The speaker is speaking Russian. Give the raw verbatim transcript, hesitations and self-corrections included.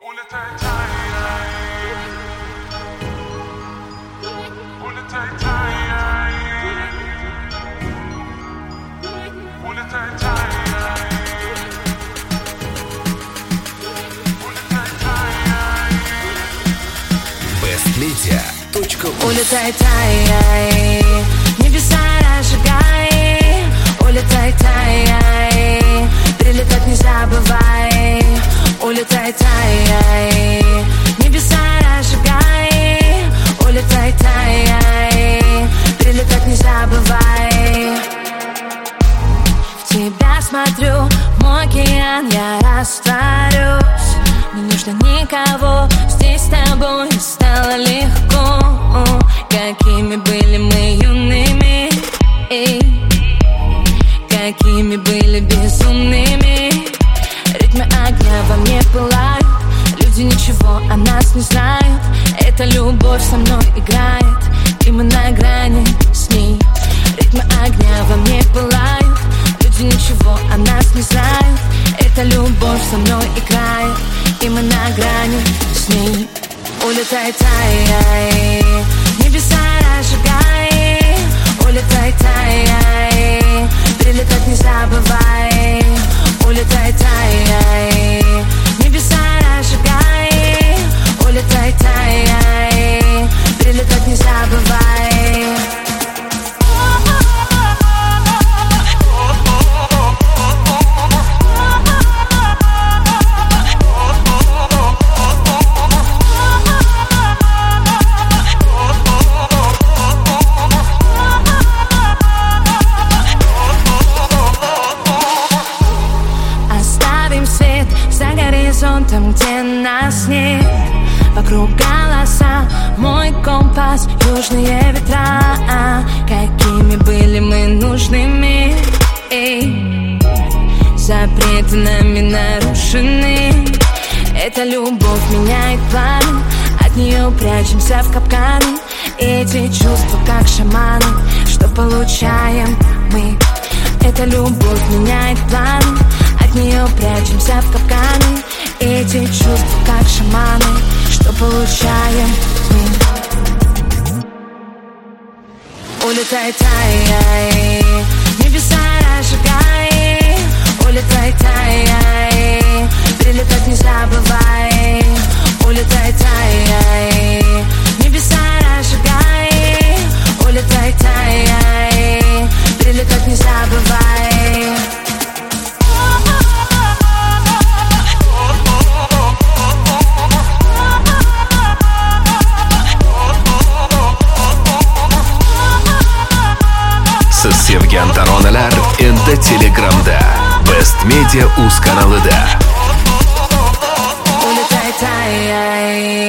Бестмедиа точка ру. Улетай, тай, небеса разжигай. Улетай, тай, прилетать не забывай. Улетай, тай, небеса разжигай. Улетай, тай, прилетать не забывай. В тебя смотрю, мой океан, я растворюсь. Не нужно никого, здесь с тобой стало легко. Какими были мы юными, эй, какими были безумными. Ритмы огня во мне пылают, люди ничего о нас не знают. Эта любовь со мной играет, и мы на грани с ней. Ритмы огня во мне пылают, люди ничего о нас не знают. Эта любовь со мной играет, и мы на грани с ней. Улетай, тай, небеса разжигай. Улетай, тай, прилетать не забывай. Улетай, тай, небеса разжигай. Улетай, тай, прилетать не забывай. Там, где нас нет, вокруг голоса, мой компас, южные ветра. Какими были мы нужными, эй, запреты нами нарушены. Эта любовь меняет планы, от нее прячемся в капканы. Эти чувства как шаманы, что получаем мы. Эта любовь меняет планы, от нее прячемся в капканы. Эти чувства как шаманы, что получаем мы. Улетай, тай, небеса разжигай. Улетай, тай, прилетать не забывай. Улетай, тай, небеса разжигай. Улетай, тай, прилетать не забывай. Sevgen taronalar endi Telegramda. Best Media uz kanalida. Улетай, тай,